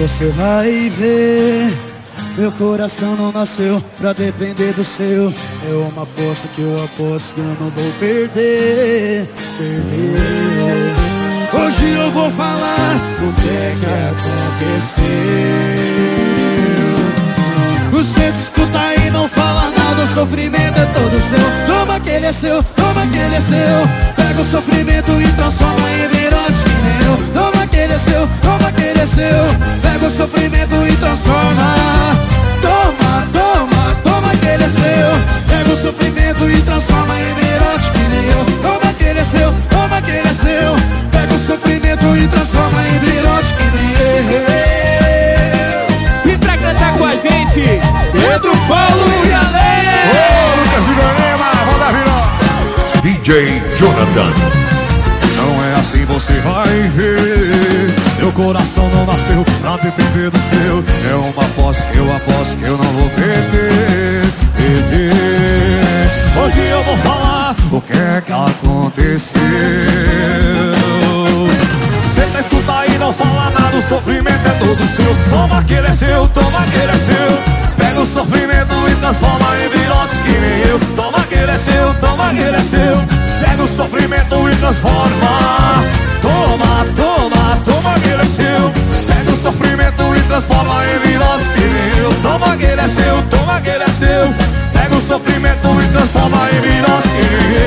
você vai ver. Meu coração não nasceu pra depender do seu. É uma aposta que eu aposto que eu não vou perder. Hoje eu vou falar o que é que aconteceu. O centro escuta e não fala nada. O sofrimento é todo seu. Toma que ele é seu, toma que ele é seu. Pega o sofrimento e transforma em virote que nem eu. Toma que ele é seu, toma que ele é seu. Pega o sofrimento e transforma. Toma, toma, toma que ele é seu. Pega o sofrimento e transforma em virote que nem eu. Toma que ele é seu, toma que ele é seu. Pega o sofrimento e transforma em virote que nem eu. E pra cantar com a gente, Pedro, Paulo e Ale. Ô, Lucas e Gorema, roda virote. DJ Jonathan. Não é assim, você vai ver. Meu coração não nasceu pra depender do seu. É uma aposta que eu aposto que eu não vou perder. Hoje eu vou falar o que é que aconteceu. Cê tá escuta e não fala nada. O sofrimento é todo seu. Toma que ele é seu, toma que ele é seu. Pega o sofrimento e transforma em virote que nem eu. Toma que ele é seu, toma que ele é seu. Pega o sofrimento e transforma. Toma, toma, toma que ele é seu. Pega o sofrimento e transforma em virote que nem eu. Toma que ele é seu, toma que ele é seu. Pega o sofrimento e transforma em virote que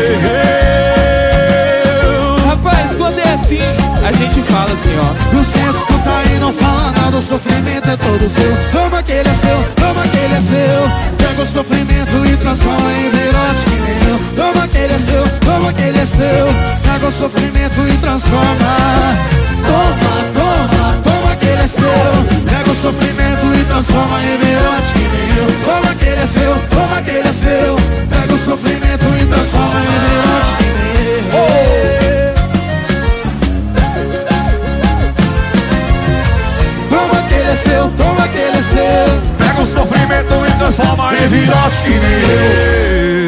nem eu. rapaz, quando é assim, a gente fala assim, ó. O centro escuta e não fala nada. O sofrimento é todo seu. Toma que ele é seu, toma que ele é seu. Pega o sofrimento e transforma em virote que nem eu. Toma que ele é seu, toma que ele é seu. Pega o sofrimento e transforma. Toma, toma, toma que ele é seu. Pega o sofrimento e transforma em virote que nem eu. Toma que ele é seu, toma que ele é seu. Pega o sofrimento e transforma em virote que nem eu. Toma que ele é seu, toma que ele é seu. Pega o sofrimento e transforma em virote que nem eu.